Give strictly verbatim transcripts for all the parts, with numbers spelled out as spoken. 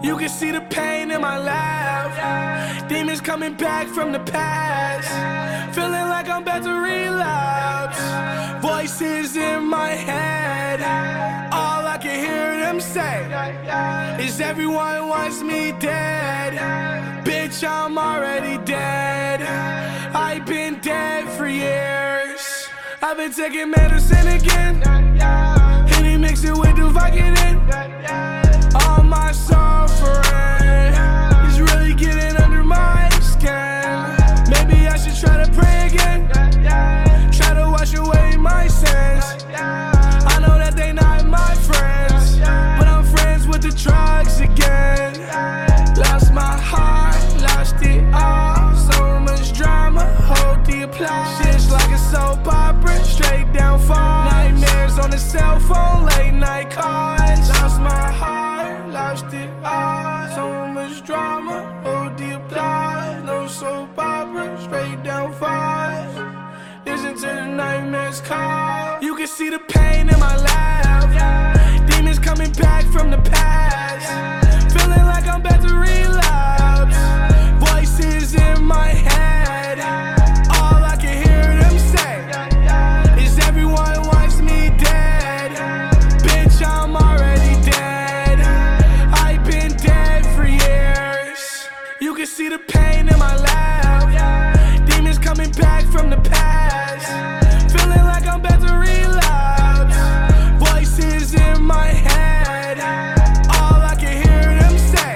You can see the pain in my laugh. Demons coming back from the past. Feeling like I'm about to relapse. Voices in my head. All I can hear them say is everyone wants me dead. Bitch, I'm already dead. I've been dead for years. I've been taking medicine again. Henny mix it with the Vicodin. All my suffering is really getting under my skin. Maybe I should try to pray again. Try to wash away my sins. I know that they not my friends, but I'm friends with the drugs again. Lost my heart, lost it all. So much drama, hold the applause. Shit's like a soap opera, straight down fall. Nightmares on the cell phone, late night calls. Lost my heart, lost it all. So much drama, hold the applause. No soap opera, straight down falls. Listen to the nightmares call. You can see the pain in my laugh. Demons coming back from the past. Feeling like I'm about to relapse. Voices in my head. All I can hear them say is everyone wants me dead. Bitch, I'm already dead. I've been dead for years. You can see the pain in my laugh. Demons coming back from the past. Feeling like I'm about to relapse. Voices in my head. All I can hear them say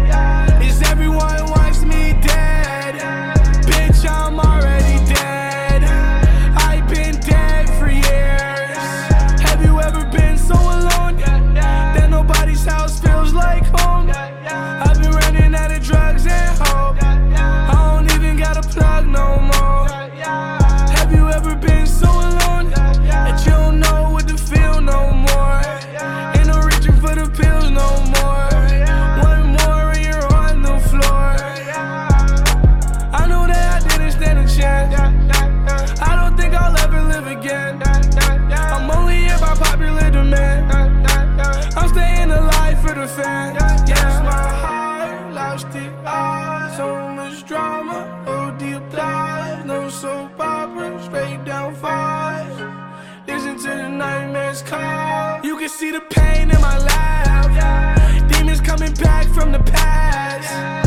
is everyone wants me dead. Bitch, I'm already dead. I've been dead for years. Have you ever been so alone that nobody's house feels like home? I've been running out of drugs and hope. I don't even got a plug no more. Have you ever been so alone that you don't know what to feel no more? Ain't no reaching for the pills no more. One more and you're on the floor. I know that I didn't stand a chance. I don't think I'll ever live again. I'm only here by popular demand. I'm staying alive for the fans. Yes, my heart lost it all. So much drama, hold the applause. No soap opera, straight down falls. Listen to the nightmares call. You can see the pain in my laugh. Demons coming back from the past.